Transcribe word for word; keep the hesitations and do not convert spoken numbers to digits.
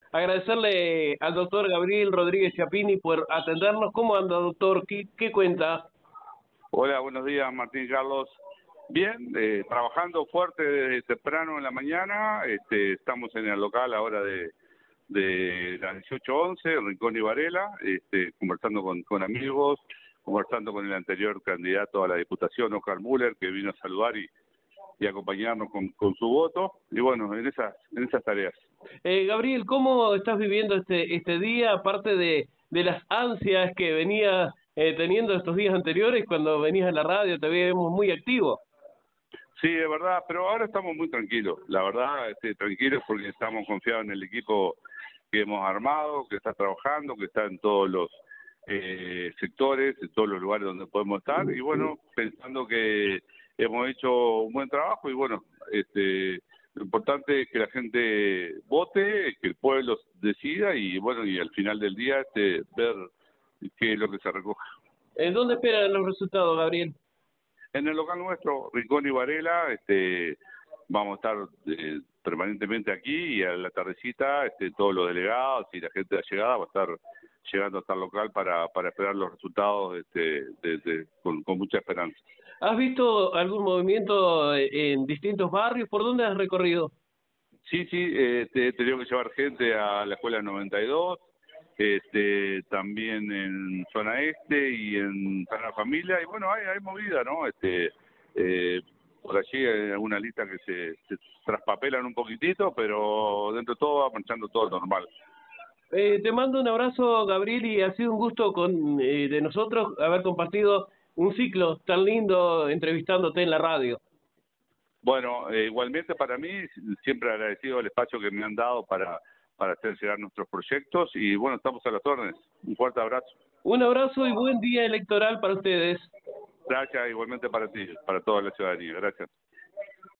agradecerle al doctor Gabriel Rodríguez Chiappini por atendernos. ¿Cómo anda, doctor? ¿Qué, qué cuenta? Hola, buenos días, Martín Carlos. Bien, eh, trabajando fuerte desde temprano en la mañana. Este, estamos en el local ahora de, de las dieciocho once, Rincón y Varela, este, conversando con, con amigos, conversando con el anterior candidato a la Diputación, Oscar Müller, que vino a saludar y, y acompañarnos con, con su voto. Y bueno, en esas, en esas tareas. Eh, Gabriel, ¿cómo estás viviendo este, este día, aparte de, de las ansias que venía eh, teniendo estos días anteriores cuando venías a la radio? Te veíamos muy activo. Sí, es verdad, pero ahora estamos muy tranquilos, la verdad, este, tranquilos porque estamos confiados en el equipo que hemos armado, que está trabajando, que está en todos los eh, sectores, en todos los lugares donde podemos estar, y bueno, pensando que hemos hecho un buen trabajo y bueno, este, lo importante es que la gente vote, que el pueblo decida y bueno, y al final del día este, ver qué es lo que se recoge. ¿En dónde esperan los resultados, Gabriel? En el local nuestro, Rincón y Varela, este, vamos a estar eh, permanentemente aquí y a la tardecita este, todos los delegados y la gente de llegada va a estar llegando hasta el local para, para esperar los resultados este, de, de, con, con mucha esperanza. ¿Has visto algún movimiento en distintos barrios? ¿Por dónde has recorrido? Sí, sí, eh, te, he tenido que llevar gente a la escuela noventa y dos, este, también en zona este y en Sana Familia, y bueno, hay, hay movida, ¿no? Este, eh, por allí hay alguna lista que se, se traspapelan un poquitito, pero dentro de todo va marchando todo normal. Eh, te mando un abrazo, Gabriel, y ha sido un gusto con eh, de nosotros haber compartido un ciclo tan lindo entrevistándote en la radio. Bueno, eh, igualmente para mí, siempre agradecido el espacio que me han dado para, para hacer llegar nuestros proyectos y bueno, estamos a las órdenes. Un fuerte abrazo. Un abrazo y buen día electoral para ustedes. Gracias igualmente para ti, para toda la ciudadanía. Gracias.